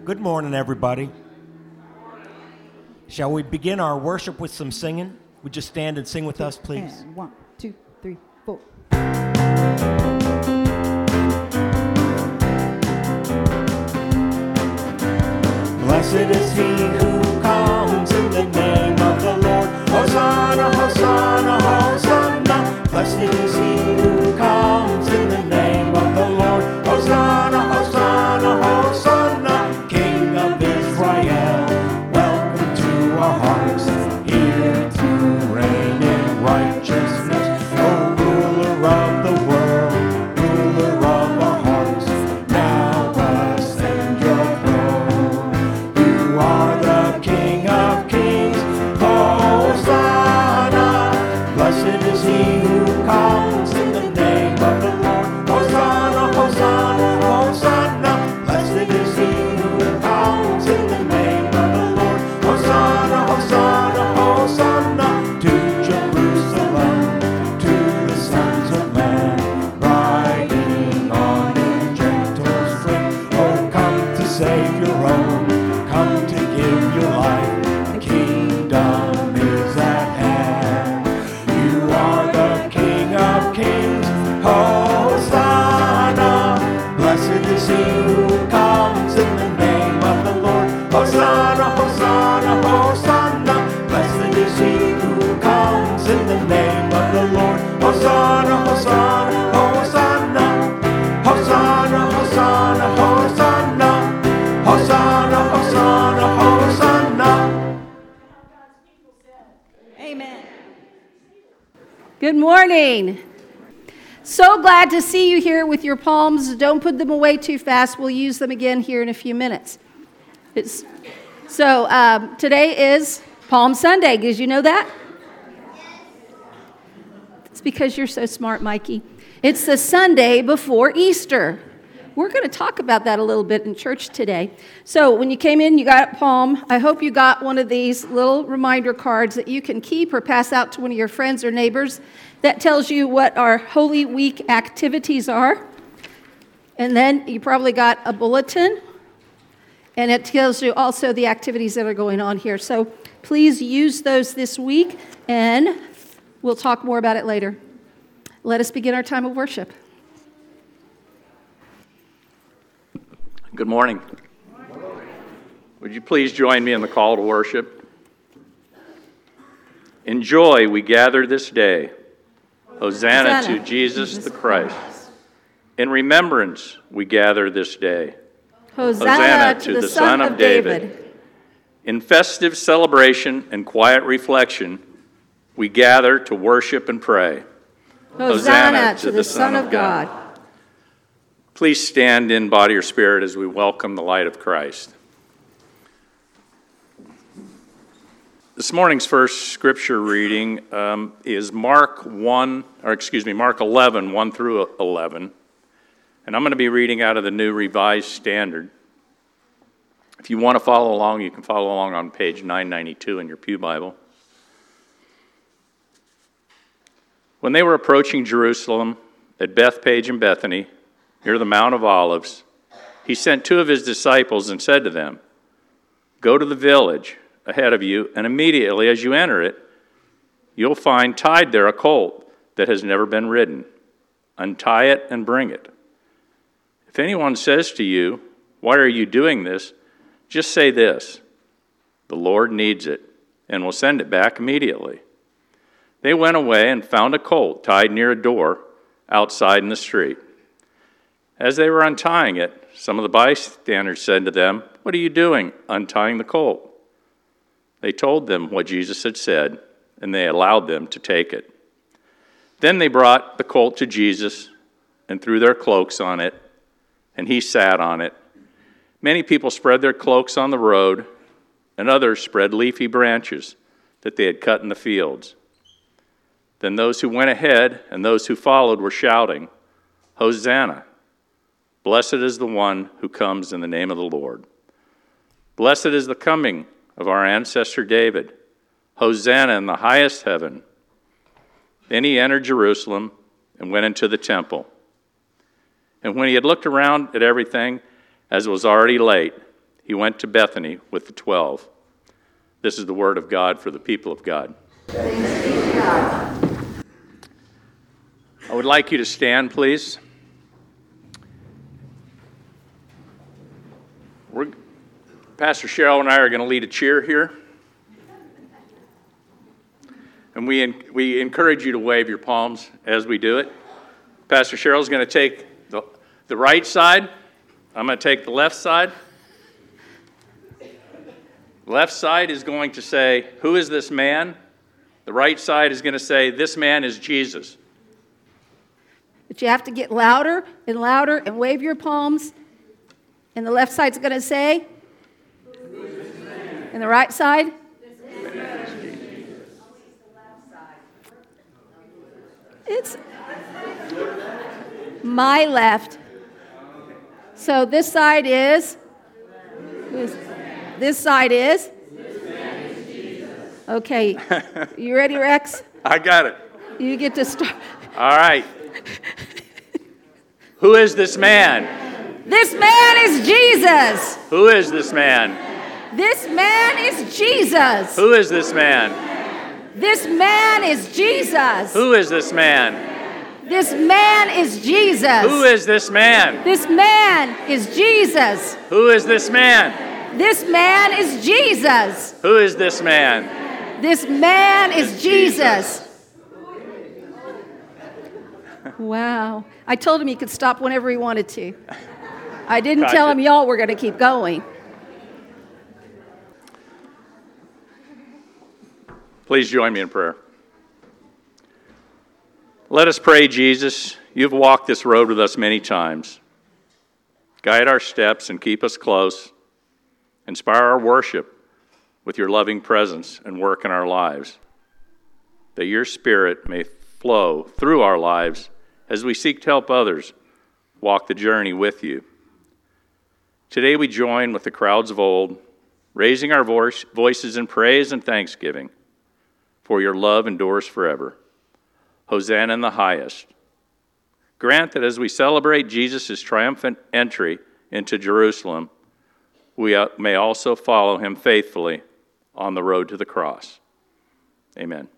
Good morning, everybody. Shall we begin our worship with some singing? Would you stand and sing with us, please? And 1, 2, 3, 4. Blessed is he who comes in the name of the Lord. Hosanna, Hosanna, Hosanna. Blessed is he who comes in the name of the Lord. Hosanna, Hosanna, Hosanna. King of Israel, welcome to our hearts. Here to reign in righteousness. O ruler of the world, ruler of our hearts. Now ascend your throne. You are the King of kings. Hosanna. Blessed is he who comes in the name of the Lord. Hosanna, Hosanna, Hosanna. Blessed is he who comes in the name of the Lord. Hosanna, Hosanna, Hosanna. To Jerusalem, to the sons of man, riding on a gentle spring. Oh, come to save your own, come to give your life. The kingdom is at hand. You are the King of kings. Hosanna. Blessed is he who comes in the name of the Lord. Hosanna, Hosanna, Hosanna. Blessed is he who comes in the name of the Lord. Hosanna, Hosanna, Hosanna. Hosanna, Hosanna, Hosanna. Hosanna, Hosanna, Hosanna. Amen. Good morning. So glad to see you here with your palms. Don't put them away too fast. We'll use them again here in a few minutes. Today is Palm Sunday. Did you know that? It's because you're so smart, Mikey. It's the Sunday before Easter. We're going to talk about that a little bit in church today. So when you came in, you got Palm. I hope you got one of these little reminder cards that you can keep or pass out to one of your friends or neighbors. That tells you what our Holy Week activities are. And then you probably got a bulletin. And it tells you also the activities that are going on here. So please use those this week, and we'll talk more about it later. Let us begin our time of worship. Good morning. Would you please join me in the call to worship? In joy we gather this day. Hosanna to Jesus the Christ. In remembrance we gather this day. Hosanna to the Son of David. In festive celebration and quiet reflection, we gather to worship and pray. Hosanna to the Son of God. Please stand in body or spirit as we welcome the light of Christ. This morning's first scripture reading is Mark 11, 1 through 11. And I'm going to be reading out of the New Revised Standard. If you want to follow along, you can follow along on page 992 in your pew Bible. When they were approaching Jerusalem at Bethpage and Bethany, near the Mount of Olives, he sent two of his disciples and said to them, "Go to the village ahead of you, and immediately as you enter it, you'll find tied there a colt that has never been ridden. Untie it and bring it. If anyone says to you, 'Why are you doing this?' just say this, 'The Lord needs it,' and will send it back immediately." They went away and found a colt tied near a door outside in the street. As they were untying it, some of the bystanders said to them, "What are you doing, untying the colt?" They told them what Jesus had said, and they allowed them to take it. Then they brought the colt to Jesus and threw their cloaks on it, and he sat on it. Many people spread their cloaks on the road, and others spread leafy branches that they had cut in the fields. Then those who went ahead and those who followed were shouting, "Hosanna! Blessed is the one who comes in the name of the Lord. Blessed is the coming of our ancestor David. Hosanna in the highest heaven." Then he entered Jerusalem and went into the temple. And when he had looked around at everything, as it was already late, he went to Bethany with the 12. This is the word of God for the people of God. I would like you to stand, please. Pastor Cheryl and I are going to lead a cheer here. And we encourage you to wave your palms as we do it. Pastor Cheryl is going to take the right side. I'm going to take the left side. The left side is going to say, "Who is this man?" The right side is going to say, "This man is Jesus." But you have to get louder and louder and wave your palms. And the left side's going to say, and the right side? It's my left. So this side is? This side is? Okay. You ready, Rex? I got it. You get to start. All right. Who is this man? This man is Jesus. Who is this man? This man is Jesus. Who is this man? This man is Jesus. Who is this man? This man is Jesus. Who is this man? This man is Jesus. Who is this man? This man is Jesus. Who is this man? This man is Jesus. Wow. I told him he could stop whenever he wanted to. I didn't tell him y'all were going to keep going. Please join me in prayer. Let us pray, Jesus. You've walked this road with us many times. Guide our steps and keep us close. Inspire our worship with your loving presence and work in our lives, that your Spirit may flow through our lives as we seek to help others walk the journey with you. Today we join with the crowds of old, raising our voices in praise and thanksgiving, for your love endures forever. Hosanna in the highest. Grant that as we celebrate Jesus' triumphant entry into Jerusalem, we may also follow him faithfully on the road to the cross. Amen.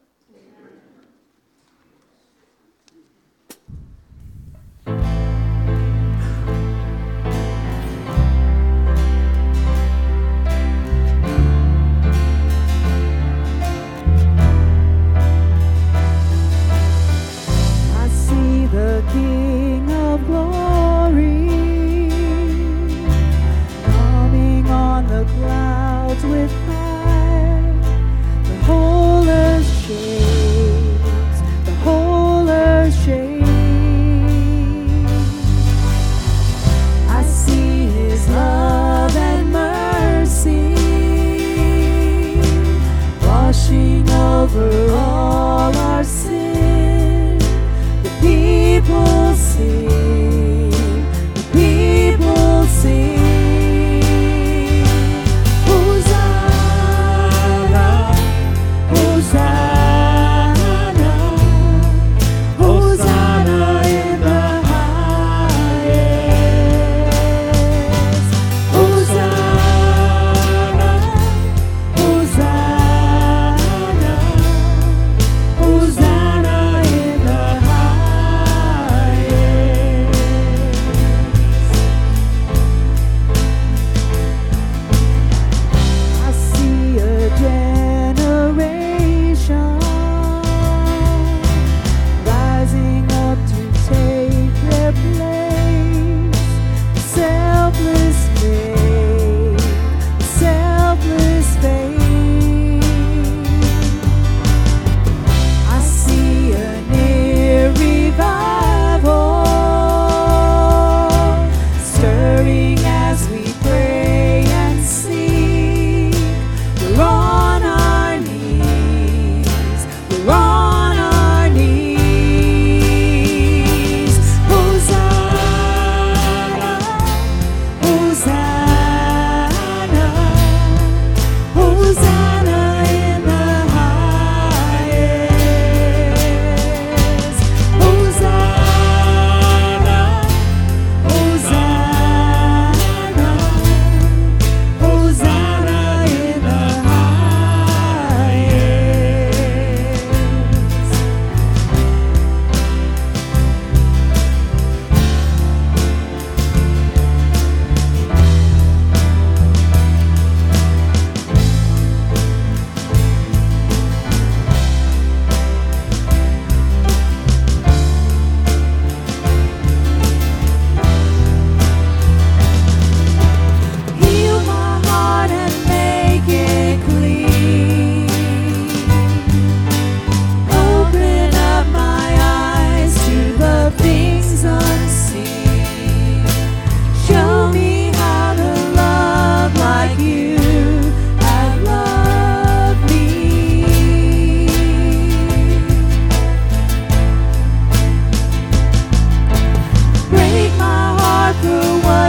The King of glory, coming on the clouds with fire, the whole earth shakes.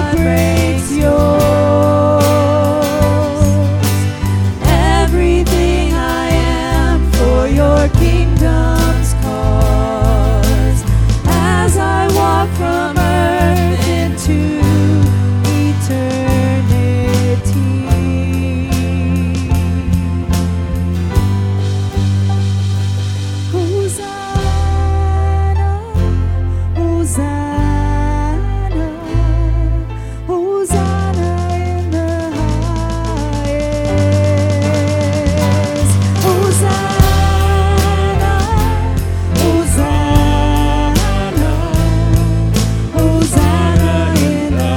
heart breaks yours. Everything I am for your kingdom's cause. As I walk from earth into eternity. Hosanna, Hosanna, Hosanna in the highest. Hosanna, Hosanna, Hosanna in the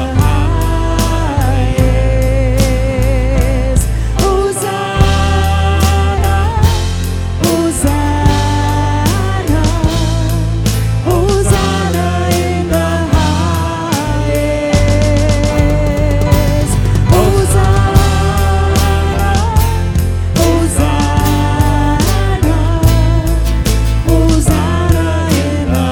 highest. Hosanna, Hosanna, Hosanna in the highest. Hosanna, Hosanna, Hosanna in the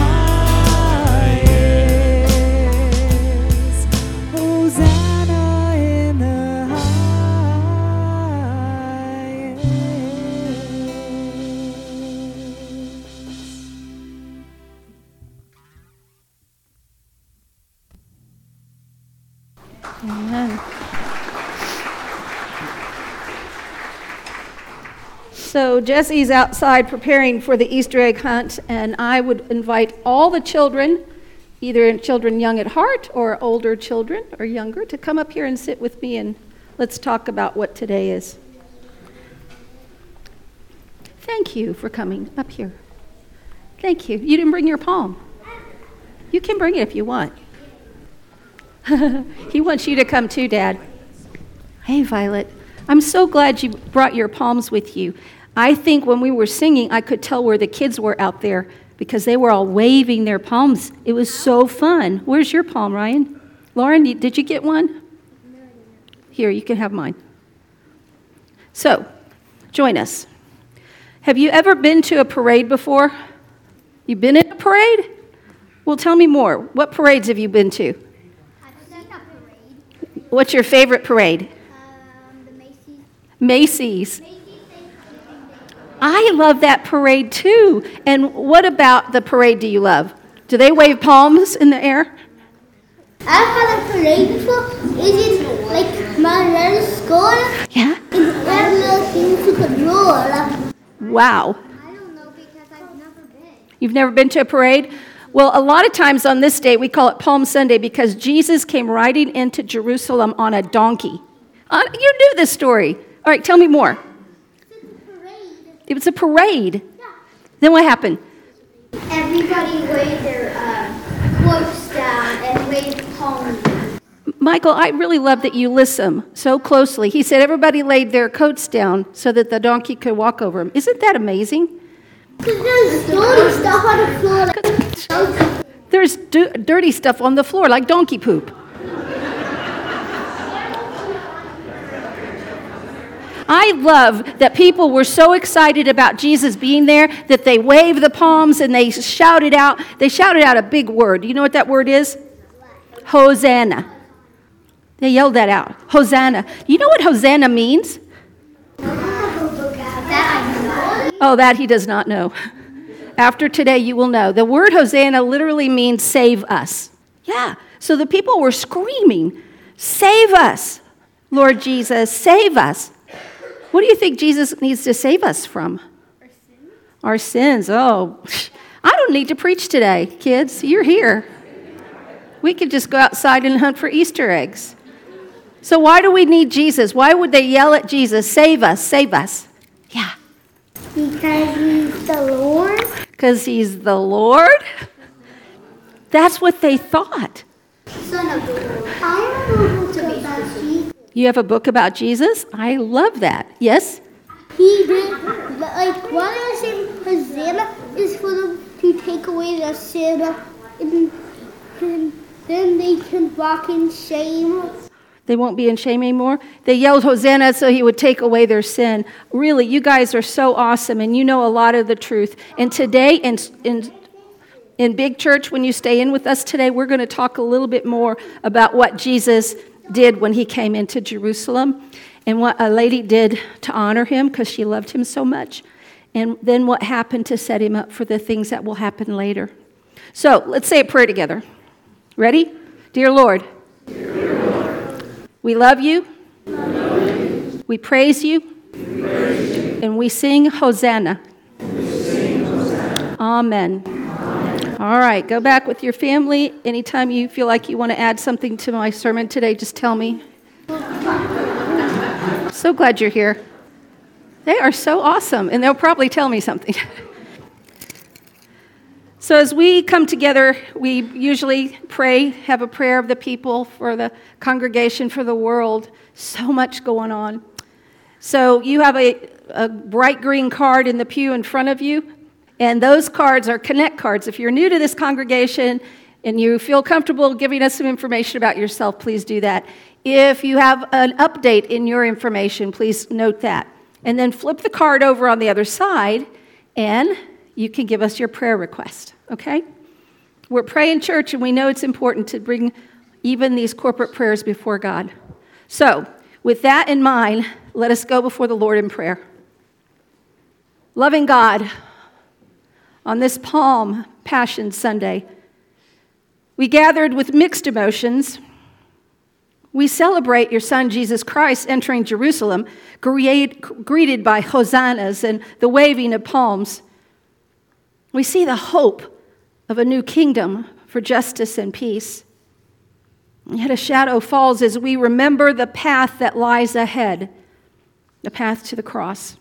highest. Hosanna in the highest. Amen. So Jesse's outside preparing for the Easter egg hunt, and I would invite all the children, either children young at heart or older children or younger, to come up here and sit with me and let's talk about what today is. Thank you for coming up here. Thank you. You didn't bring your palm. You can bring it if you want. He wants you to come too, Dad. Hey, Violet. I'm so glad you brought your palms with you. I think when we were singing, I could tell where the kids were out there because they were all waving their palms. It was so fun. Where's your palm, Ryan? Lauren, did you get one? Here, you can have mine. So, join us. Have you ever been to a parade before? You been in a parade? Well, tell me more. What parades have you been to? I've seen a parade. What's your favorite parade? The Macy's. Macy's. Macy's Thanksgiving Day. I love that parade too. And what about the parade do you love? Do they wave palms in the air? I've had a parade before. Is it like my little school? Yeah. Every little thing to control. Wow. I don't know because I've never been. You've never been to a parade? Well, a lot of times on this day, we call it Palm Sunday because Jesus came riding into Jerusalem on a donkey. You knew this story. All right, tell me more. It's a parade. It was a parade. Yeah. Then what happened? Everybody waved their cloaks down and waved palms. Michael, I really love that you listen so closely. He said everybody laid their coats down so that the donkey could walk over them. Isn't that amazing? Because there's dirty stuff on the floor. There's dirty stuff on the floor like donkey poop. I love that people were so excited about Jesus being there that they waved the palms and they shouted out. They shouted out a big word. Do you know what that word is? Hosanna. They yelled that out. Hosanna. You know what Hosanna means? Oh, that he does not know. After today, you will know. The word Hosanna literally means save us. Yeah. So the people were screaming, save us, Lord Jesus, save us. What do you think Jesus needs to save us from? Our sins. Oh, I don't need to preach today, kids. You're here. We could just go outside and hunt for Easter eggs. So why do we need Jesus? Why would they yell at Jesus, save us, save us? Yeah. Because he's the Lord. Because he's the Lord? That's what they thought. Son of the Lord. I remember to be Jesus. You have a book about Jesus? I love that. Yes? He did, like, what I say, Hosanna is for them to take away their sin, and then they can walk in shame. They won't be in shame anymore. They yelled Hosanna so he would take away their sin. Really, you guys are so awesome, and you know a lot of the truth. And today, In Big Church, when you stay in with us today, we're going to talk a little bit more about what Jesus did when he came into Jerusalem and what a lady did to honor him because she loved him so much, and then what happened to set him up for the things that will happen later. So let's say a prayer together. Ready? Dear Lord, we love you. We praise you. And we sing Hosanna. Amen. All right, go back with your family. Anytime you feel like you want to add something to my sermon today, just tell me. So glad you're here. They are so awesome, and they'll probably tell me something. So as we come together, we usually pray, have a prayer of the people, for the congregation, for the world. So much going on. So you have a bright green card in the pew in front of you, and those cards are Connect cards. If you're new to this congregation and you feel comfortable giving us some information about yourself, please do that. If you have an update in your information, please note that. And then flip the card over on the other side, and you can give us your prayer request, okay? We're praying church, and we know it's important to bring even these corporate prayers before God. So, with that in mind, let us go before the Lord in prayer. Loving God, on this Palm Passion Sunday, we gathered with mixed emotions. We celebrate your Son, Jesus Christ, entering Jerusalem, greeted by hosannas and the waving of palms. We see the hope of a new kingdom for justice and peace. Yet a shadow falls as we remember the path that lies ahead, the path to the cross.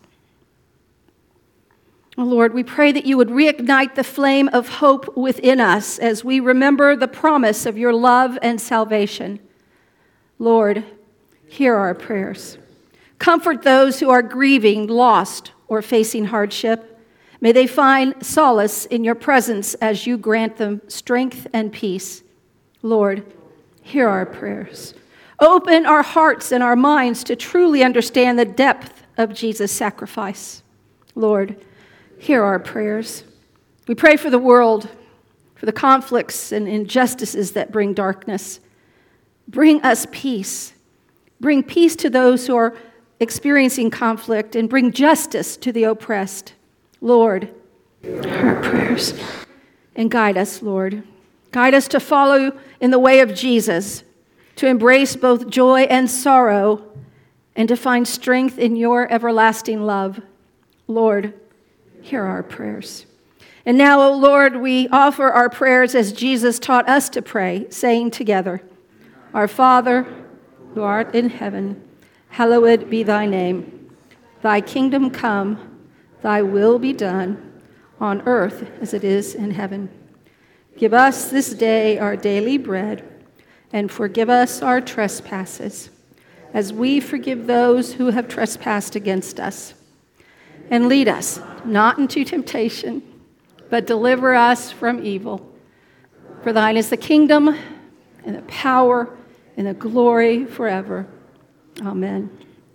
Oh Lord, we pray that you would reignite the flame of hope within us as we remember the promise of your love and salvation. Lord, hear our prayers. Comfort those who are grieving, lost, or facing hardship. May they find solace in your presence as you grant them strength and peace. Lord, hear our prayers. Open our hearts and our minds to truly understand the depth of Jesus' sacrifice. Lord, hear our prayers. We pray for the world, for the conflicts and injustices that bring darkness. Bring us peace. Bring peace to those who are experiencing conflict, and bring justice to the oppressed. Lord, hear our prayers. And guide us, Lord. Guide us to follow in the way of Jesus, to embrace both joy and sorrow, and to find strength in your everlasting love. Lord, hear our prayers. And now, O Lord, we offer our prayers as Jesus taught us to pray, saying together, Our Father, who art in heaven, hallowed be thy name. Thy kingdom come, thy will be done, on earth as it is in heaven. Give us this day our daily bread, and forgive us our trespasses, as we forgive those who have trespassed against us. And lead us not into temptation, but deliver us from evil. For thine is the kingdom, and the power, and the glory forever. Amen.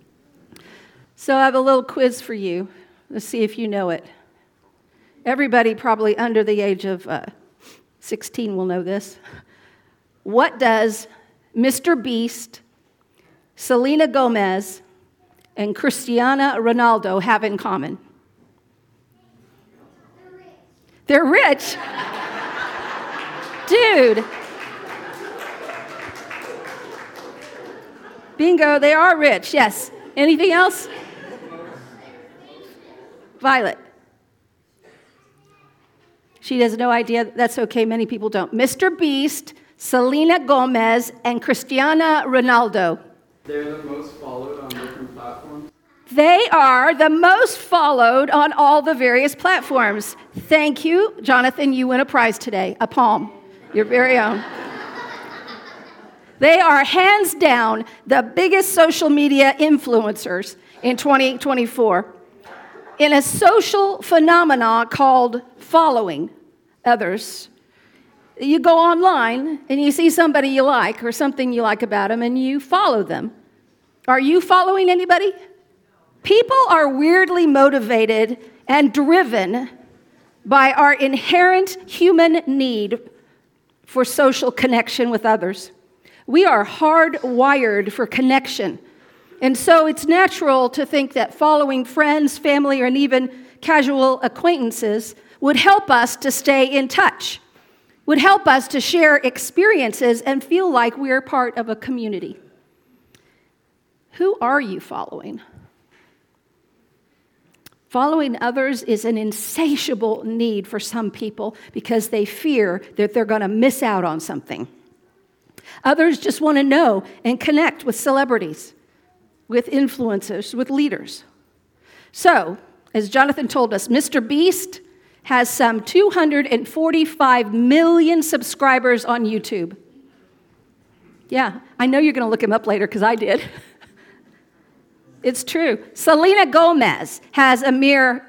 So I have a little quiz for you. Let's see if you know it. Everybody probably under the age of 16 will know this. What does Mr. Beast, Selena Gomez, and Cristiano Ronaldo have in common? They're rich. Dude. Bingo, they are rich, yes. Anything else? Violet. She has no idea. That's okay, many people don't. Mr. Beast, Selena Gomez, and Cristiano Ronaldo. They're the most followed on different platforms? They are the most followed on all the various platforms. Thank you, Jonathan. You win a prize today, a palm, your very own. They are hands down the biggest social media influencers in 2024 in a social phenomenon called following others. You go online and you see somebody you like or something you like about them and you follow them. Are you following anybody? People are weirdly motivated and driven by our inherent human need for social connection with others. We are hardwired for connection. And so it's natural to think that following friends, family, and even casual acquaintances would help us to stay in touch, would help us to share experiences and feel like we're part of a community. Who are you following? Following others is an insatiable need for some people because they fear that they're going to miss out on something. Others just want to know and connect with celebrities, with influencers, with leaders. So, as Jonathan told us, Mr. Beast has some 245 million subscribers on YouTube. Yeah, I know you're going to look him up later because I did. It's true. Selena Gomez has a mere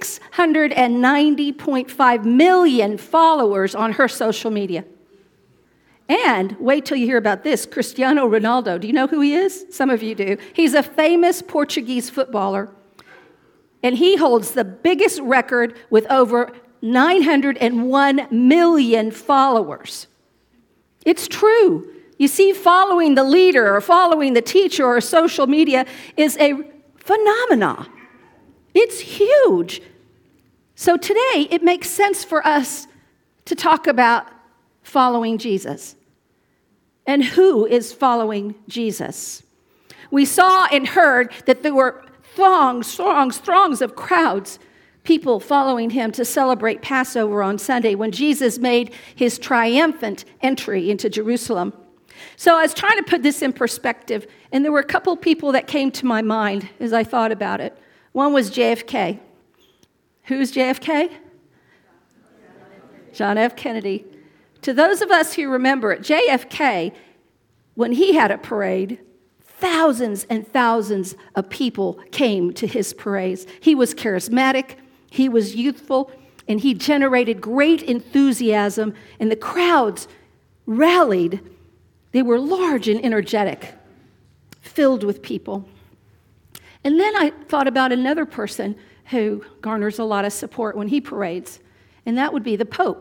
690.5 million followers on her social media. And wait till you hear about this, Cristiano Ronaldo. Do you know who he is? Some of you do. He's a famous Portuguese footballer. And he holds the biggest record with over 901 million followers. It's true. You see, following the leader or following the teacher or social media is a phenomenon. It's huge. So today, it makes sense for us to talk about following Jesus and who is following Jesus. We saw and heard that there were throngs of crowds, people following him to celebrate Passover on Sunday when Jesus made his triumphant entry into Jerusalem. So I was trying to put this in perspective, and there were a couple people that came to my mind as I thought about it. One was JFK. Who's JFK? John F. Kennedy. To those of us who remember it, JFK, when he had a parade, thousands and thousands of people came to his parades. He was charismatic, he was youthful, and he generated great enthusiasm, and the crowds rallied. They were large and energetic, filled with people. And then I thought about another person who garners a lot of support when he parades, and that would be the Pope.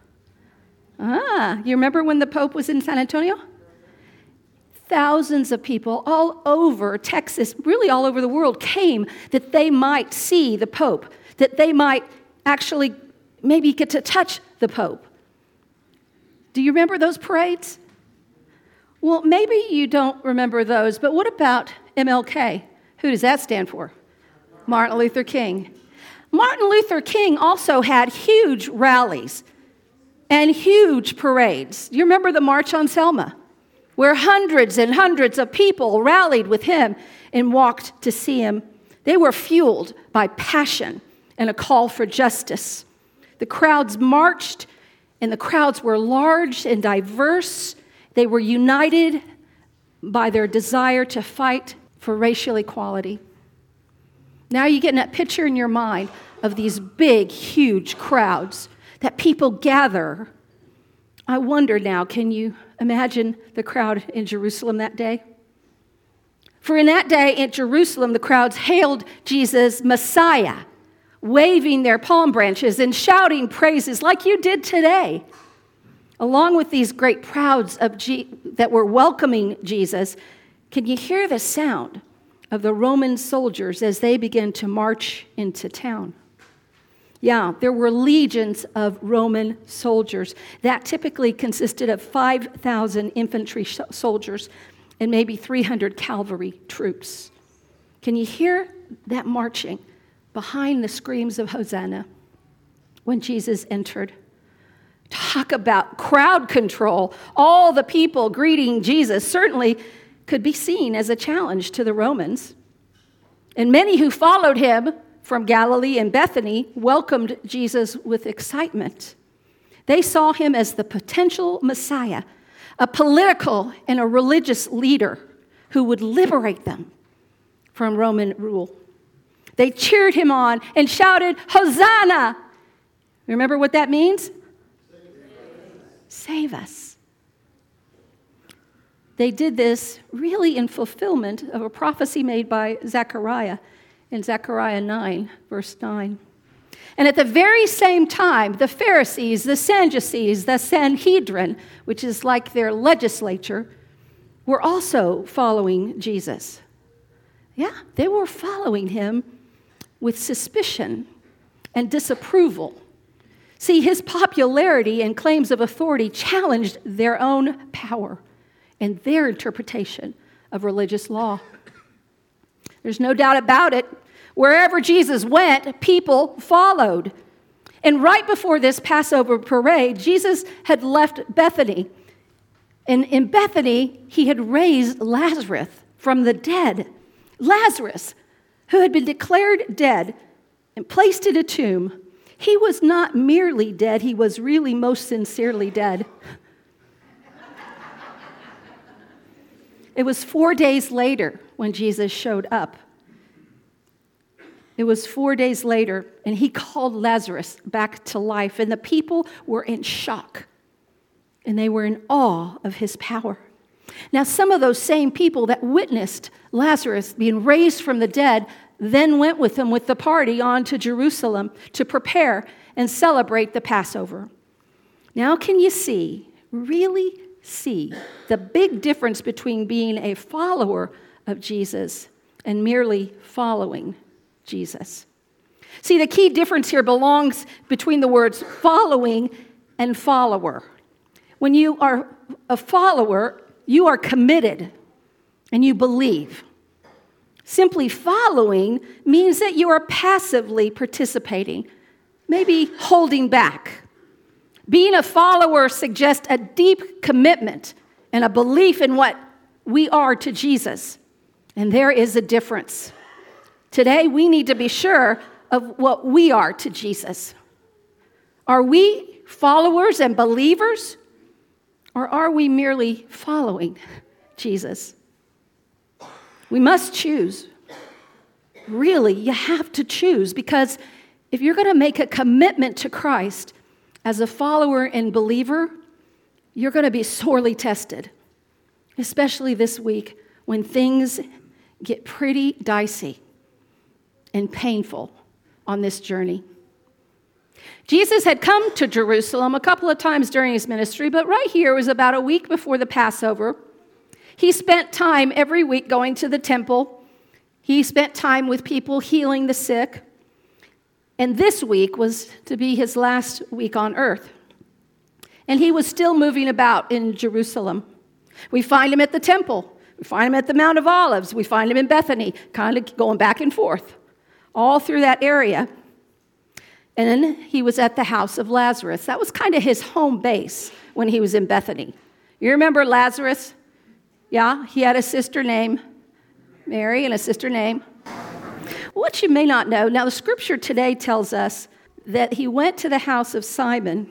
You remember when the Pope was in San Antonio? Thousands of people all over Texas, really all over the world, came that they might see the Pope, that they might actually maybe get to touch the Pope. Do you remember those parades? Well, maybe you don't remember those, but what about MLK? Who does that stand for? Martin Luther King. Martin Luther King also had huge rallies and huge parades. You remember the March on Selma, where hundreds and hundreds of people rallied with him and walked to see him. They were fueled by passion and a call for justice. The crowds marched, and the crowds were large and diverse. They were united by their desire to fight for racial equality. Now you get that picture in your mind of these big, huge crowds that people gather. I wonder now, can you imagine the crowd in Jerusalem that day? For in that day in Jerusalem, the crowds hailed Jesus, Messiah, waving their palm branches and shouting praises like you did today. Along with these great crowds that were welcoming Jesus, can you hear the sound of the Roman soldiers as they began to march into town? Yeah, there were legions of Roman soldiers. That typically consisted of 5,000 infantry soldiers and maybe 300 cavalry troops. Can you hear that marching behind the screams of Hosanna when Jesus entered? Talk about crowd control. All the people greeting Jesus certainly could be seen as a challenge to the Romans. And many who followed him from Galilee and Bethany welcomed Jesus with excitement. They saw him as the potential Messiah, a political and a religious leader who would liberate them from Roman rule. They cheered him on and shouted, Hosanna! Remember what that means? Save us. They did this really in fulfillment of a prophecy made by Zechariah in Zechariah 9, verse 9. And at the very same time, the Pharisees, the Sadducees, the Sanhedrin, which is like their legislature, were also following Jesus. Yeah, they were following him with suspicion and disapproval. See, his popularity and claims of authority challenged their own power and their interpretation of religious law. There's no doubt about it. Wherever Jesus went, people followed. And right before this Passover parade, Jesus had left Bethany. And in Bethany, he had raised Lazarus from the dead. Lazarus, who had been declared dead and placed in a tomb, he was not merely dead, he was really most sincerely dead. It was 4 days later when Jesus showed up. It was 4 days later, and he called Lazarus back to life, and the people were in shock, and they were in awe of his power. Now, some of those same people that witnessed Lazarus being raised from the dead then went with him with the party on to Jerusalem to prepare and celebrate the Passover. Now, can you really see the big difference between being a follower of Jesus and merely following Jesus? See, the key difference here belongs between the words following and follower. When you are a follower, you are committed and you believe. Simply following means that you are passively participating, maybe holding back. Being a follower suggests a deep commitment and a belief in what we are to Jesus. And there is a difference. Today, we need to be sure of what we are to Jesus. Are we followers and believers? Or are we merely following Jesus? We must choose. Really, you have to choose, because if you're going to make a commitment to Christ as a follower and believer, you're going to be sorely tested, especially this week when things get pretty dicey and painful on this journey. Jesus had come to Jerusalem a couple of times during his ministry, but right here was about a week before the Passover. He spent time every week going to the temple. He spent time with people healing the sick. And this week was to be his last week on earth. And he was still moving about in Jerusalem. We find him at the temple. We find him at the Mount of Olives. We find him in Bethany, kind of going back and forth, all through that area. And then he was at the house of Lazarus. That was kind of his home base when he was in Bethany. You remember Lazarus? Yeah, he had a sister named Mary and a sister named. What you may not know, now the scripture today tells us that he went to the house of Simon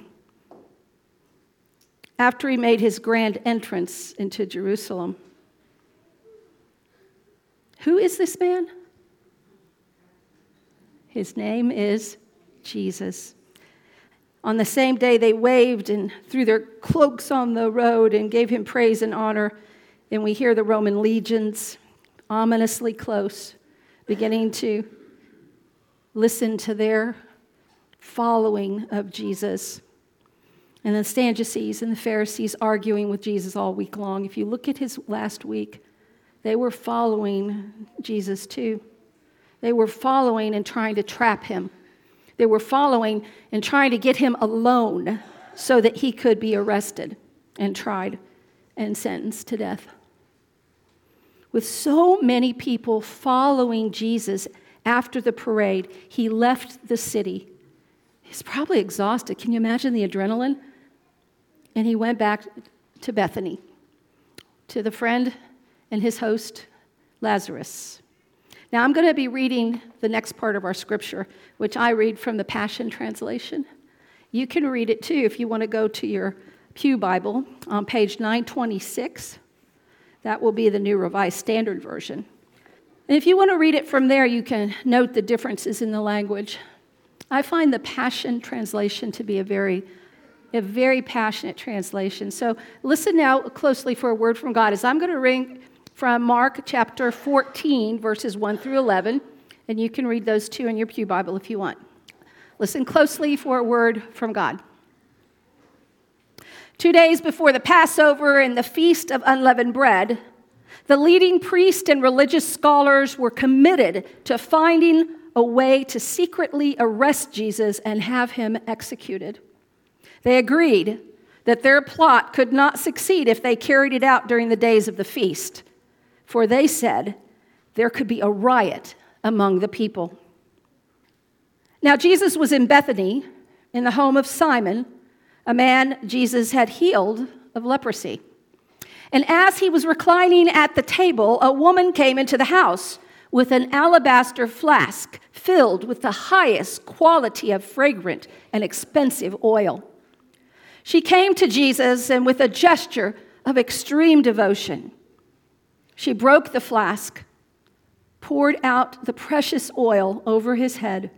after he made his grand entrance into Jerusalem. Who is this man? His name is Jesus. On the same day, they waved and threw their cloaks on the road and gave him praise and honor. And we hear the Roman legions ominously close, beginning to listen to their following of Jesus. And the Sadducees and the Pharisees arguing with Jesus all week long. If you look at his last week, they were following Jesus too. They were following and trying to trap him. They were following and trying to get him alone so that he could be arrested and tried and sentenced to death. With so many people following Jesus after the parade, he left the city. He's probably exhausted. Can you imagine the adrenaline? And he went back to Bethany, to the friend and his host, Lazarus. Now, I'm going to be reading the next part of our scripture, which I read from the Passion Translation. You can read it too if you want to go to your Pew Bible on page 926. That will be the New Revised Standard Version. And if you want to read it from there, you can note the differences in the language. I find the Passion Translation to be a very passionate translation. So listen now closely for a word from God, as I'm going to read from Mark chapter 14, verses 1 through 11, and you can read those too in your Pew Bible if you want. Listen closely for a word from God. 2 days before the Passover and the Feast of Unleavened Bread, the leading priests and religious scholars were committed to finding a way to secretly arrest Jesus and have him executed. They agreed that their plot could not succeed if they carried it out during the days of the feast, for they said there could be a riot among the people. Now, Jesus was in Bethany, in the home of Simon, a man Jesus had healed of leprosy. And as he was reclining at the table, a woman came into the house with an alabaster flask filled with the highest quality of fragrant and expensive oil. She came to Jesus, and with a gesture of extreme devotion, she broke the flask, poured out the precious oil over his head.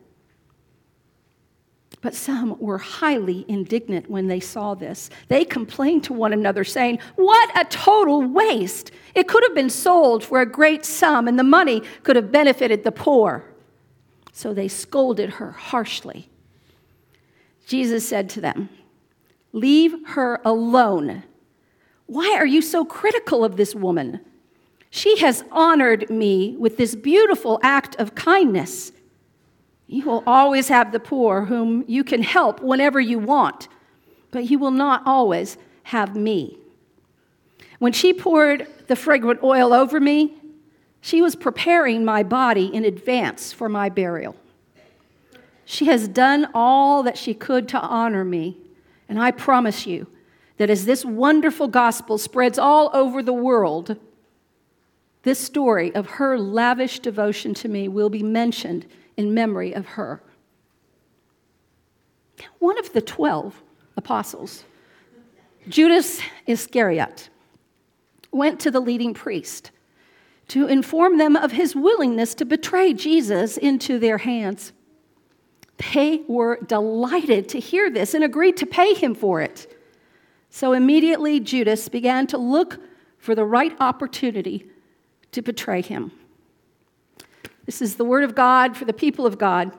But some were highly indignant when they saw this. They complained to one another, saying, "What a total waste! It could have been sold for a great sum, and the money could have benefited the poor." So they scolded her harshly. Jesus said to them, "Leave her alone. Why are you so critical of this woman? She has honored me with this beautiful act of kindness. You will always have the poor whom you can help whenever you want, but you will not always have me. When she poured the fragrant oil over me, she was preparing my body in advance for my burial. She has done all that she could to honor me, and I promise you that as this wonderful gospel spreads all over the world, this story of her lavish devotion to me will be mentioned in memory of her." One of the 12 apostles, Judas Iscariot, went to the leading priest to inform them of his willingness to betray Jesus into their hands. They were delighted to hear this and agreed to pay him for it. So immediately Judas began to look for the right opportunity to betray him. This is the word of God for the people of God.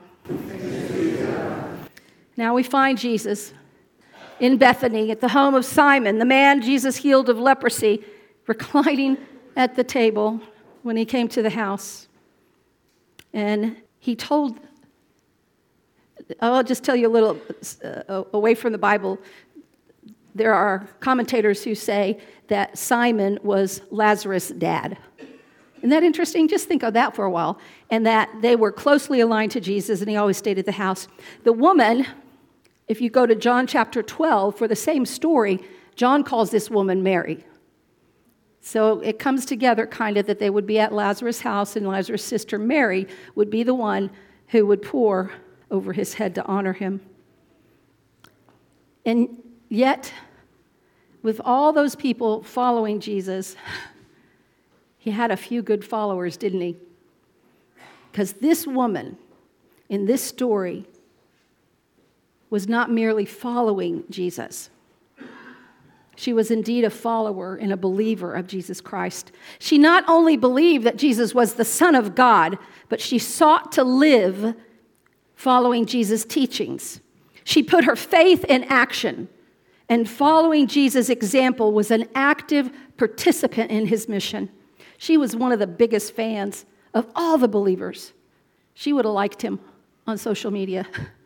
Now we find Jesus in Bethany at the home of Simon, the man Jesus healed of leprosy, reclining at the table when he came to the house. And he told, I'll just tell you a little away from the Bible. There are commentators who say that Simon was Lazarus' dad. Isn't that interesting? Just think of that for a while. And that they were closely aligned to Jesus, and he always stayed at the house. The woman, if you go to John chapter 12, for the same story, John calls this woman Mary. So it comes together kind of that they would be at Lazarus' house, and Lazarus' sister Mary would be the one who would pour over his head to honor him. And yet, with all those people following Jesus, he had a few good followers, didn't he? Because this woman in this story was not merely following Jesus. She was indeed a follower and a believer of Jesus Christ. She not only believed that Jesus was the Son of God, but she sought to live following Jesus' teachings. She put her faith in action, and following Jesus' example was an active participant in his mission. She was one of the biggest fans of all the believers. She would have liked him on social media.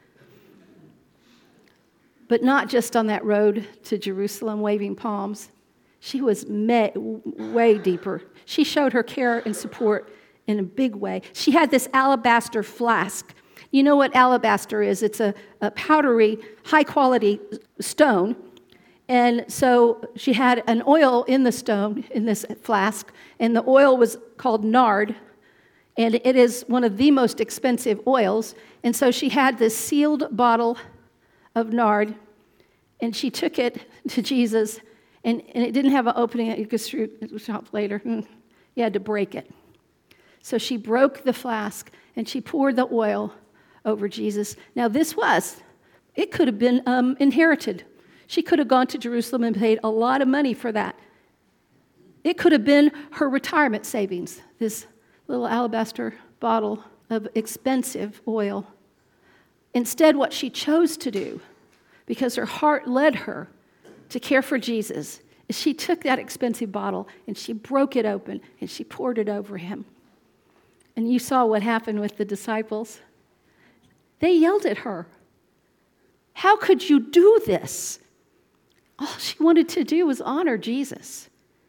But not just on that road to Jerusalem waving palms. She was way deeper. She showed her care and support in a big way. She had this alabaster flask. You know what alabaster is? It's a powdery, high-quality stone. And so she had an oil in the stone, in this flask, and the oil was called nard, and it is one of the most expensive oils. And so she had this sealed bottle of nard, and she took it to Jesus, and it didn't have an opening. You could screw it out later. You had to break it. So she broke the flask, and she poured the oil over Jesus. Now it could have been inherited. She could have gone to Jerusalem and paid a lot of money for that. It could have been her retirement savings, this little alabaster bottle of expensive oil. Instead, what she chose to do, because her heart led her to care for Jesus, is she took that expensive bottle and she broke it open and she poured it over him. And you saw what happened with the disciples. They yelled at her. How could you do this? All she wanted to do was honor Jesus.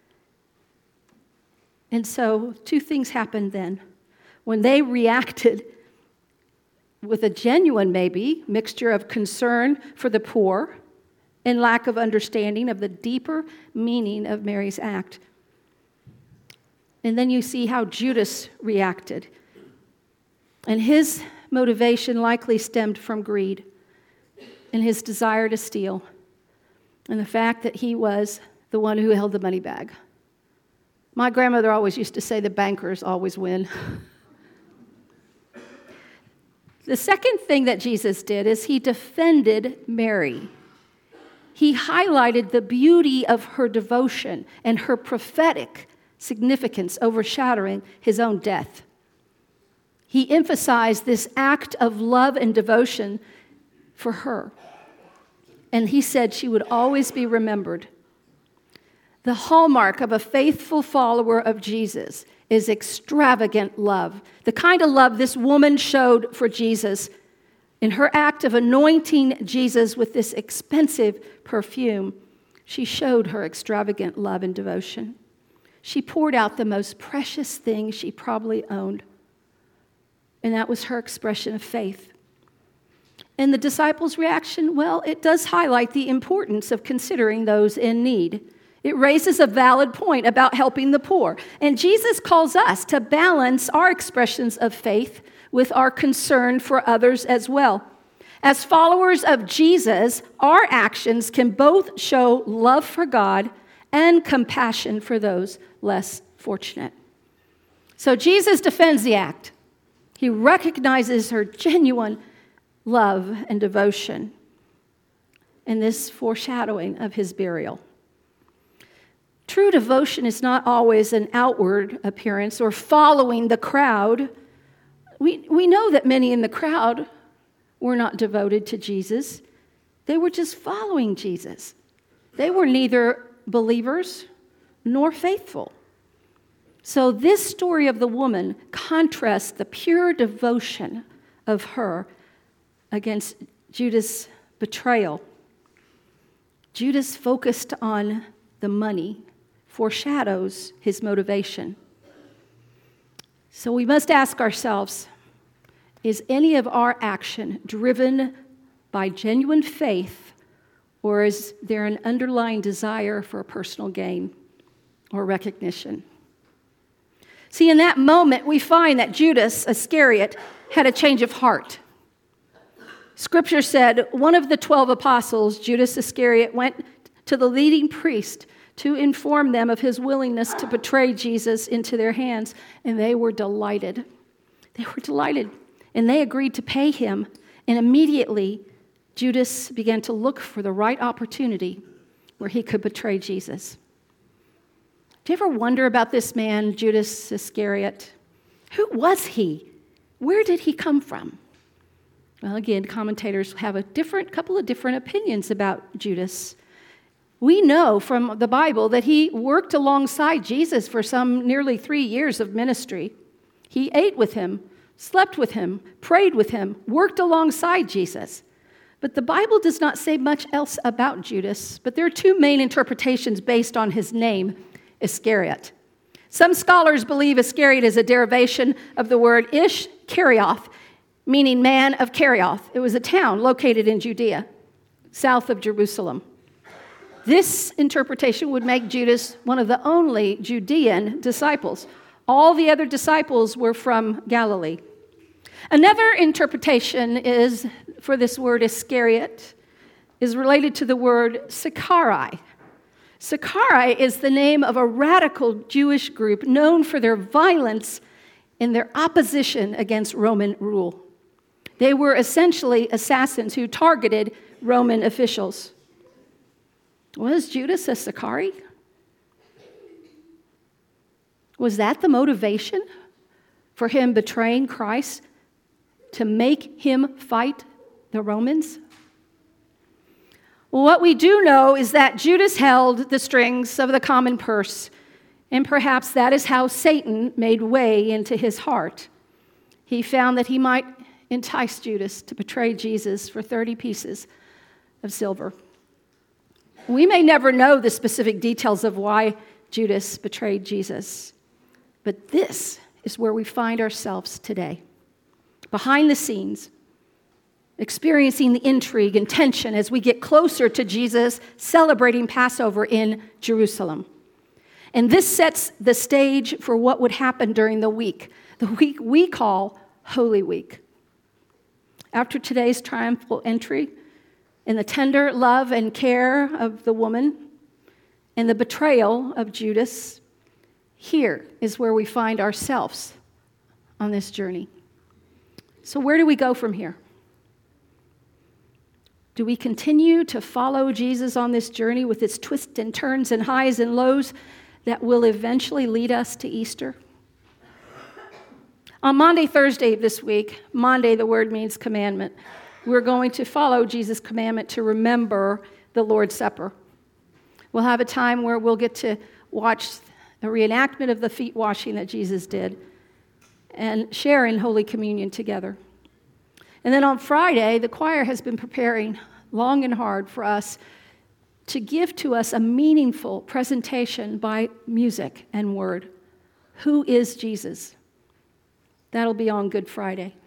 And so 2 things happened then. When they reacted with a genuine, maybe, mixture of concern for the poor and lack of understanding of the deeper meaning of Mary's act. And then you see how Judas reacted. And his motivation likely stemmed from greed and his desire to steal, and the fact that he was the one who held the money bag. My grandmother always used to say the bankers always win. The second thing that Jesus did is he defended Mary. He highlighted the beauty of her devotion and her prophetic significance overshadowing his own death. He emphasized this act of love and devotion for her. And he said she would always be remembered. The hallmark of a faithful follower of Jesus is extravagant love. The kind of love this woman showed for Jesus in her act of anointing Jesus with this expensive perfume. She showed her extravagant love and devotion. She poured out the most precious thing she probably owned, and that was her expression of faith. And the disciples' reaction, well, it does highlight the importance of considering those in need. It raises a valid point about helping the poor. And Jesus calls us to balance our expressions of faith with our concern for others as well. As followers of Jesus, our actions can both show love for God and compassion for those less fortunate. So Jesus defends the act. He recognizes her genuine love and devotion in this foreshadowing of his burial. True devotion is not always an outward appearance or following the crowd. We know that many in the crowd were not devoted to Jesus. They were just following Jesus. They were neither believers nor faithful. So this story of the woman contrasts the pure devotion of her against Judas' betrayal. Judas focused on the money, foreshadows his motivation. So we must ask ourselves, is any of our action driven by genuine faith, or is there an underlying desire for personal gain or recognition? See, in that moment, we find that Judas Iscariot had a change of heart. Scripture said one of the 12 apostles, Judas Iscariot, went to the leading priest to inform them of his willingness to betray Jesus into their hands, and they were delighted. They were delighted, and they agreed to pay him, and immediately Judas began to look for the right opportunity where he could betray Jesus. Do you ever wonder about this man, Judas Iscariot? Who was he? Where did he come from? Well, again, commentators have a couple of different opinions about Judas. We know from the Bible that he worked alongside Jesus for some nearly 3 years of ministry. He ate with him, slept with him, prayed with him, worked alongside Jesus. But the Bible does not say much else about Judas, but there are 2 main interpretations based on his name, Iscariot. Some scholars believe Iscariot is a derivation of the word Ish-Karioth, meaning man of Karioth. It was a town located in Judea, south of Jerusalem. This interpretation would make Judas one of the only Judean disciples. All the other disciples were from Galilee. Another interpretation is for this word Iscariot is related to the word Sicarii. Sicarii is the name of a radical Jewish group known for their violence and their opposition against Roman rule. They were essentially assassins who targeted Roman officials. Was Judas a Sicarii? Was that the motivation for him betraying Christ, to make him fight The Romans? Well, what we do know is that Judas held the strings of the common purse, and perhaps that is how Satan made way into his heart. He found that he might entice Judas to betray Jesus for 30 pieces of silver. We may never know the specific details of why Judas betrayed Jesus, but this is where we find ourselves today, behind the scenes, experiencing the intrigue and tension as we get closer to Jesus celebrating Passover in Jerusalem. And this sets the stage for what would happen during the week we call Holy Week. After today's triumphal entry, in the tender love and care of the woman, and the betrayal of Judas, here is where we find ourselves on this journey. So where do we go from here? Do we continue to follow Jesus on this journey with its twists and turns and highs and lows that will eventually lead us to Easter? On Maundy, Thursday this week, Maundy, the word means commandment, we're going to follow Jesus' commandment to remember the Lord's Supper. We'll have a time where we'll get to watch a reenactment of the feet washing that Jesus did and share in Holy Communion together. And then on Friday, the choir has been preparing long and hard for us to give to us a meaningful presentation by music and word. Who is Jesus? That'll be on Good Friday.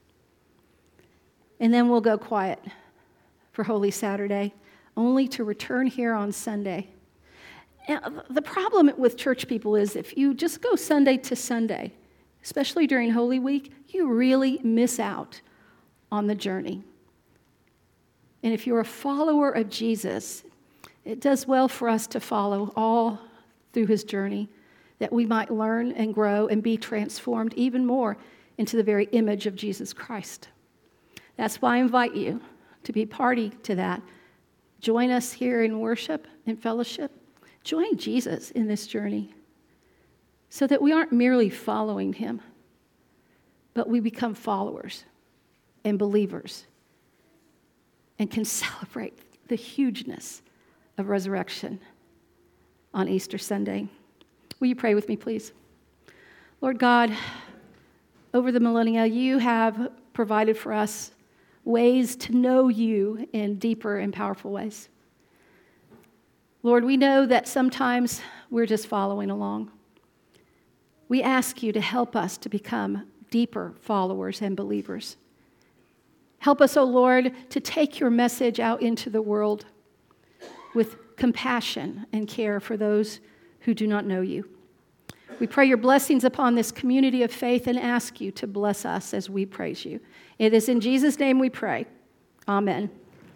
And then we'll go quiet for Holy Saturday, only to return here on Sunday. Now, the problem with church people is if you just go Sunday to Sunday, especially during Holy Week, you really miss out on the journey. And if you're a follower of Jesus, it does well for us to follow all through his journey, that we might learn and grow and be transformed even more into the very image of Jesus Christ. That's why I invite you to be party to that. Join us here in worship and fellowship. Join Jesus in this journey so that we aren't merely following him, but we become followers and believers and can celebrate the hugeness of resurrection on Easter Sunday. Will you pray with me, please? Lord God, over the millennia, you have provided for us ways to know you in deeper and powerful ways. Lord, we know that sometimes we're just following along. We ask you to help us to become deeper followers and believers. Help us, O Lord, to take your message out into the world with compassion and care for those who do not know you. We pray your blessings upon this community of faith and ask you to bless us as we praise you. It is in Jesus' name we pray. Amen.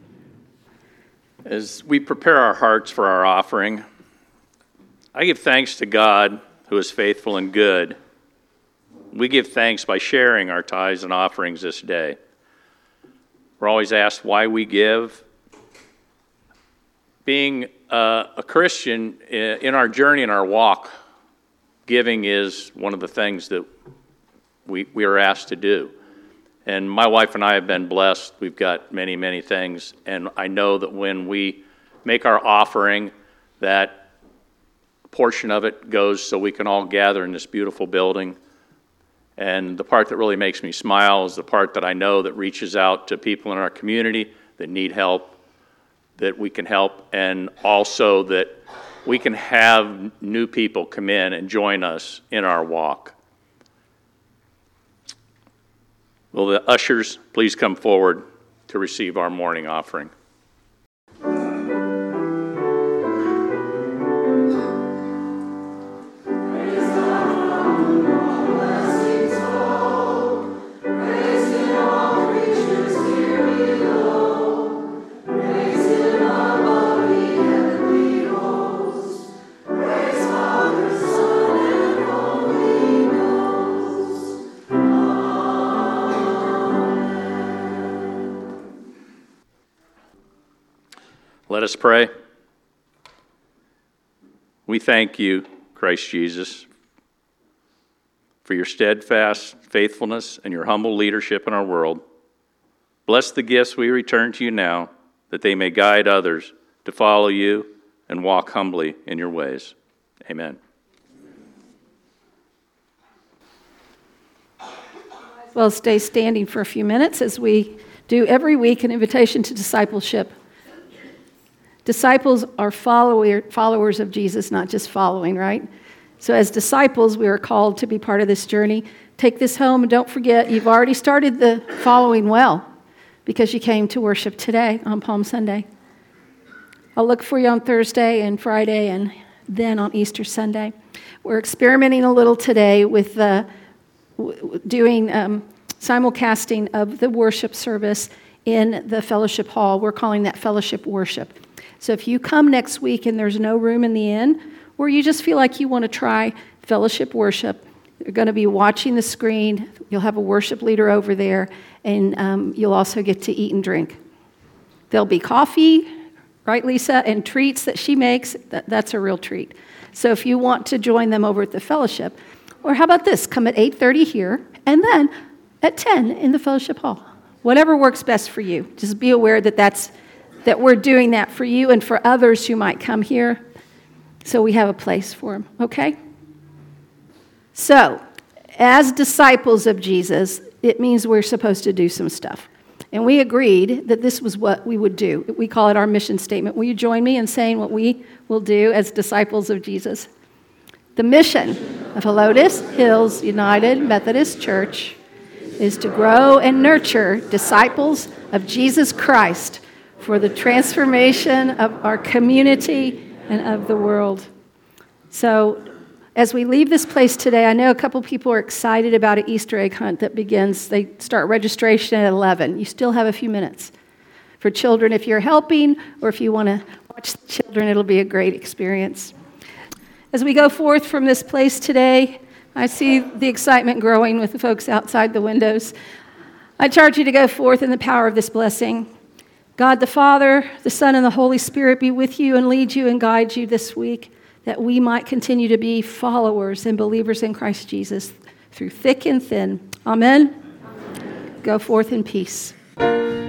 As we prepare our hearts for our offering, I give thanks to God who is faithful and good. We give thanks by sharing our tithes and offerings this day. We're always asked why we give. Being a Christian in our journey, in our walk, giving is one of the things that we are asked to do. And my wife and I have been blessed. We've got many, many things. And I know that when we make our offering, that portion of it goes so we can all gather in this beautiful building. And the part that really makes me smile is the part that I know that reaches out to people in our community that need help, that we can help, and also that we can have new people come in and join us in our walk. Will the ushers please come forward to receive our morning offering? Let us pray. We thank you, Christ Jesus, for your steadfast faithfulness and your humble leadership in our world. Bless the gifts we return to you now, that they may guide others to follow you and walk humbly in your ways. Amen. Well, stay standing for a few minutes as we do every week an invitation to discipleship. Disciples are followers of Jesus, not just following, right? So as disciples, we are called to be part of this journey. Take this home and don't forget, you've already started the following well because you came to worship today on Palm Sunday. I'll look for you on Thursday and Friday and then on Easter Sunday. We're experimenting a little today with doing simulcasting of the worship service in the fellowship hall. We're calling that fellowship worship. So if you come next week and there's no room in the inn, or you just feel like you want to try fellowship worship, you're going to be watching the screen. You'll have a worship leader over there, and you'll also get to eat and drink. There'll be coffee, right, Lisa, and treats that she makes. That's a real treat. So if you want to join them over at the fellowship, or how about this? Come at 8:30 here, and then at 10 in the fellowship hall. Whatever works best for you. Just be aware that we're doing that for you and for others who might come here. So we have a place for them, okay? So, as disciples of Jesus, it means we're supposed to do some stuff. And we agreed that this was what we would do. We call it our mission statement. Will you join me in saying what we will do as disciples of Jesus? The mission of Helotes Hills United Methodist Church is to grow and nurture disciples of Jesus Christ for the transformation of our community and of the world. So, as we leave this place today, I know a couple people are excited about an Easter egg hunt that begins. They start registration at 11. You still have a few minutes. For children, if you're helping or if you want to watch the children, it'll be a great experience. As we go forth from this place today, I see the excitement growing with the folks outside the windows. I charge you to go forth in the power of this blessing. God the Father, the Son, and the Holy Spirit be with you and lead you and guide you this week, that we might continue to be followers and believers in Christ Jesus through thick and thin. Amen. Go forth in peace.